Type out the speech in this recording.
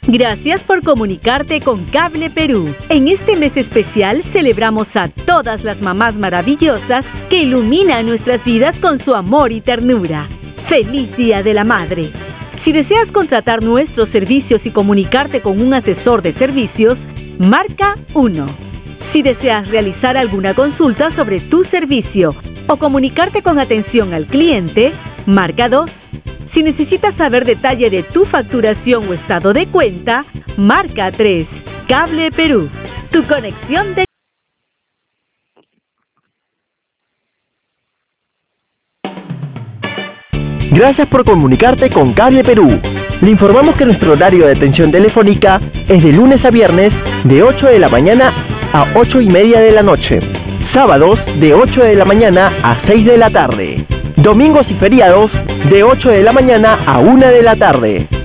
Gracias por comunicarte con Cable Perú. En este mes especial celebramos a todas las mamás maravillosas que iluminan nuestras vidas con su amor y ternura. ¡Feliz Día de la Madre! Si deseas contratar nuestros servicios y comunicarte con un asesor de servicios, marca 1. Si deseas realizar alguna consulta sobre tu servicio o comunicarte con atención al cliente, marca 2. Si necesitas saber detalle de tu facturación o estado de cuenta, marca 3. Cable Perú, tu conexión de... Gracias por comunicarte con Cable Perú. Le informamos que nuestro horario de atención telefónica es de lunes a viernes de 8 de la mañana a 8:30 de la noche. Sábados de 8 de la mañana a 6 de la tarde. Domingos y feriados de 8 de la mañana a 1 de la tarde.